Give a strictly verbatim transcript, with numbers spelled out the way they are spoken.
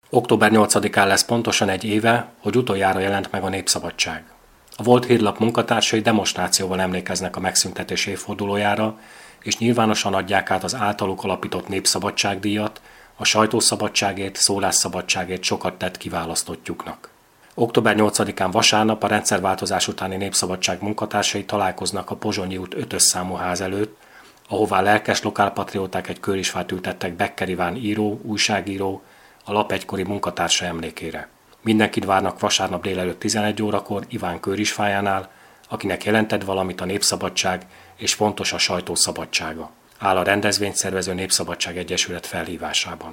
október nyolcadikán lesz pontosan egy éve, hogy utoljára jelent meg a Népszabadság. A Volt hírlap munkatársai demonstrációval emlékeznek a megszüntetés évfordulójára, és nyilvánosan adják át az általuk alapított Népszabadságdíjat, a sajtószabadságért, szólásszabadságért sokat tett kiválasztottjuknak. október nyolcadikán vasárnap a rendszerváltozás utáni Népszabadság munkatársai találkoznak a Pozsonyi út ötös számú ház előtt, ahová lelkes lokálpatrióták egy kőrisfát ültettek Becker Iván író, újságíró, a lap egykori munkatársa emlékére. Mindenkit várnak vasárnap délelőtt tizenegy órakor Iván kőrisfájánál, akinek jelentett valamit a Népszabadság és fontos a sajtó szabadsága. Áll a rendezvényt szervező Népszabadság Egyesület felhívásában.